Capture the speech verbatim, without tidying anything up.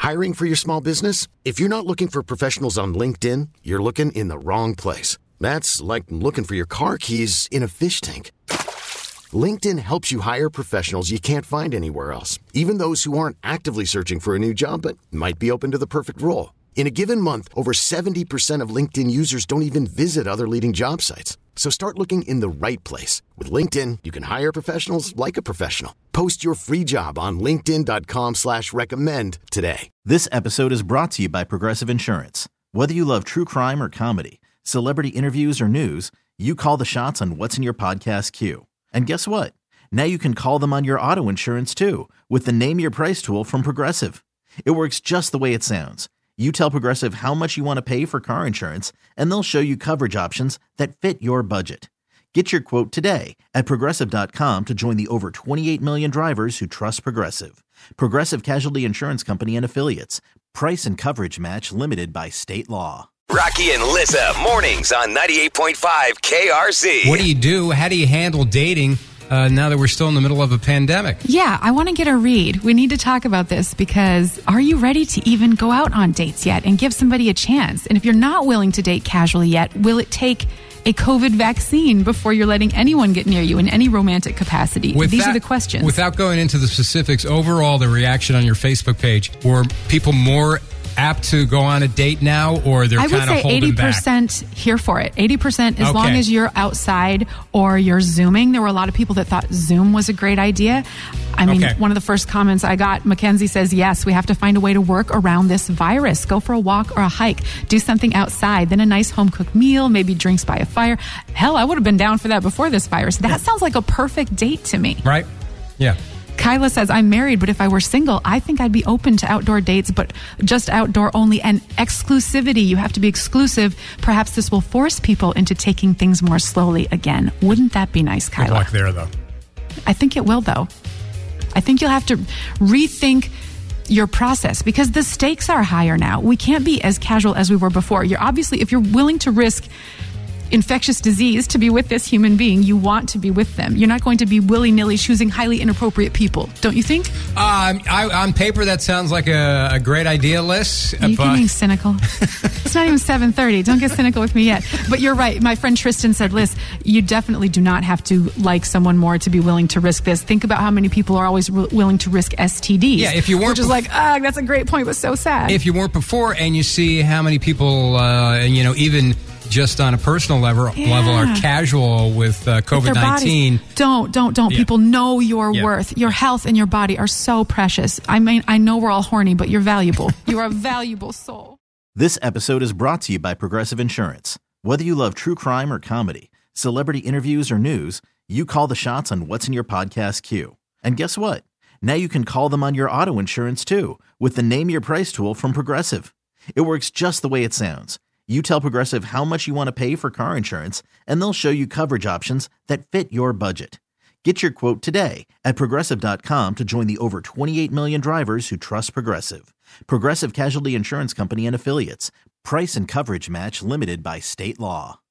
Hiring for your small business? If you're not looking for professionals on LinkedIn, you're looking in the wrong place. That's like looking for your car keys in a fish tank. LinkedIn helps you hire professionals you can't find anywhere else, even those who aren't actively searching for a new job but might be open to the perfect role. In a given month, over seventy percent of LinkedIn users don't even visit other leading job sites. So start looking in the right place. With LinkedIn, you can hire professionals like a professional. Post your free job on linkedin dot com slash recommend today. This episode is brought to you by Progressive Insurance. Whether you love true crime or comedy, celebrity interviews or news, you call the shots on what's in your podcast queue. And guess what? Now you can call them on your auto insurance too with the Name Your Price tool from Progressive. It works just the way it sounds. You tell Progressive how much you want to pay for car insurance, and they'll show you coverage options that fit your budget. Get your quote today at progressive dot com to join the over twenty-eight million drivers who trust Progressive. Progressive Casualty Insurance Company and Affiliates. Price and coverage match limited by state law. Rocky and Lissa, mornings on ninety-eight point five K R Z. What do you do? How do you handle dating uh, now that we're still in the middle of a pandemic? Yeah, I want to get a read. We need to talk about this because are you ready to even go out on dates yet and give somebody a chance? And if you're not willing to date casually yet, will it take a COVID vaccine before you're letting anyone get near you in any romantic capacity? With These that, are the questions. Without going into the specifics, overall, the reaction on your Facebook page, were people more apt to go on a date now, or they're kind of holding back? I would say eighty percent here for it. eighty percent as Okay. long as you're outside or you're Zooming. There were a lot of people that thought Zoom was a great idea. I mean, Okay. one of the first comments I got, Mackenzie says, yes, we have to find a way to work around this virus. Go for a walk or a hike. Do something outside. Then a nice home-cooked meal, maybe drinks by a fire. Hell, I would have been down for that before this virus. That sounds like a perfect date to me. Right? Yeah. Kyla says, I'm married, but if I were single, I think I'd be open to outdoor dates, but just outdoor only, and exclusivity. You have to be exclusive. Perhaps this will force people into taking things more slowly again. Wouldn't that be nice, Kyla? Good luck there, though. I think it will, though. I think you'll have to rethink your process because the stakes are higher now. We can't be as casual as we were before. You're obviously, if you're willing to risk infectious disease to be with this human being, you want to be with them. You're not going to be willy-nilly choosing highly inappropriate people, don't you think? Um, I, on paper, that sounds like a, a great idea, Liz. Are you but getting cynical? It's not even seven thirty. Don't get cynical with me yet. But you're right. My friend Tristan said, Liz, you definitely do not have to like someone more to be willing to risk this. Think about how many people are always w- willing to risk S T Ds. Yeah, if you weren't Which is bef- like, ah, that's a great point, but so sad. if you weren't before, and you see how many people, uh, you know, even just on a personal level, Yeah. level are casual with uh, With COVID their bodies. nineteen. Don't, don't, don't. Yeah. People know your Yeah. worth. Your health and your body are so precious. I mean, I know we're all horny, but you're valuable. You are a valuable soul. This episode is brought to you by Progressive Insurance. Whether you love true crime or comedy, celebrity interviews or news, you call the shots on what's in your podcast queue. And guess what? Now you can call them on your auto insurance too with the Name Your Price tool from Progressive. It works just the way it sounds. You tell Progressive how much you want to pay for car insurance, and they'll show you coverage options that fit your budget. Get your quote today at progressive dot com to join the over twenty-eight million drivers who trust Progressive. Progressive Casualty Insurance Company and Affiliates. Price and coverage match limited by state law.